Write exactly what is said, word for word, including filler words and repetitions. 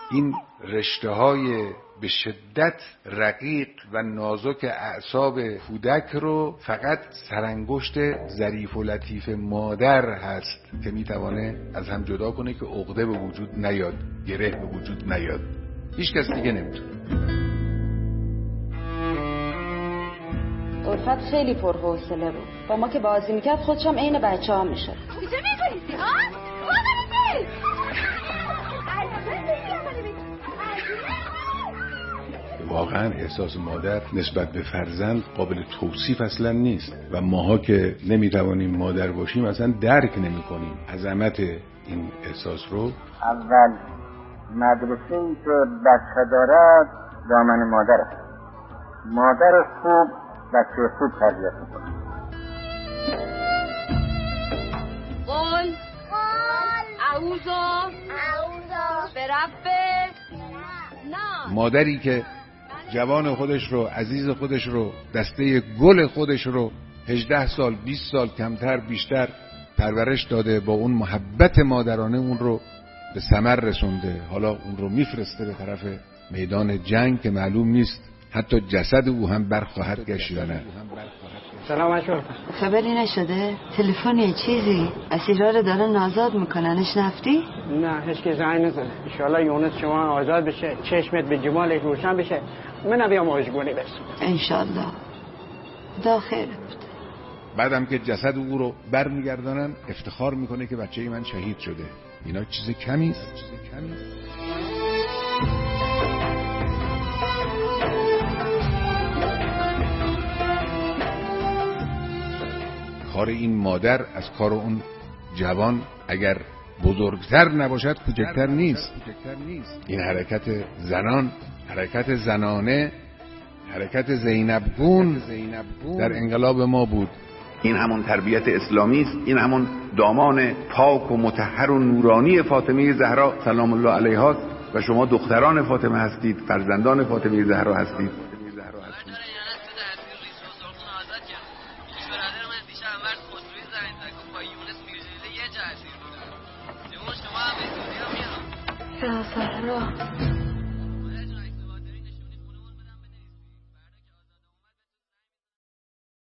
این رشته های به شدت رقیق و نازک اعصاب کودک رو فقط سرانگشت ظریف و لطیف مادر هست که میتوانه از هم جدا کنه که عقده به وجود نیاد، گره به وجود نیاد. هیچ کس دیگه نمیتونه. الفت خیلی پرحوصله بود. با ما که بازی میکرد خودش هم عین بچه ها میشه. کجا می‌بریزی ها؟ واقعا احساس مادر نسبت به فرزند قابل توصیف اصلا نیست و ماها که نمیتوانیم مادر باشیم اصلا درک نمی کنیم عظمت این احساس رو. اول مدرسه‌ای که بچه دارد دامن مادر است. مادر خوب بچه خوب تربیت میکنه. قول قول اعوذ اعوذ برب نه. مادری که جوان خودش رو، عزیز خودش رو، دسته گل خودش رو هجده سال، بیست سال کمتر بیشتر پرورش داده، با اون محبت مادرانه اون رو به ثمر رسونده، حالا اون رو میفرسته به طرف میدان جنگ که معلوم نیست حتی جسد او هم برخواهد گشت یا نه. سلام علیکم. خبری نشده؟ تلفنی چیزی؟ اسیرا رو دارن آزاد میکننش نفتی؟ نه هیچ که زنگ نزده. ان شاء الله یونس شما آزاد بشه، چشمت به جمال روشن بشه، من بیام آشگونی برسم ان شاء الله. خدا خیر بده. بعدم که جسد او رو برمیگردانن افتخار میکنه که بچه من شهید شده. اینا چیز کمی است، چیز کمی است. کار این مادر از کار اون جوان اگر بزرگتر نباشد کوچکتر نیست. این حرکت زنان، حرکت زنانه، حرکت زینبگون در انقلاب ما بود. این همون تربیت اسلامی است. این همون دامان پاک و مطهر و نورانی فاطمه زهرا سلام الله علیها و شما دختران فاطمه هستید، فرزندان فاطمه زهرا هستید. زهرا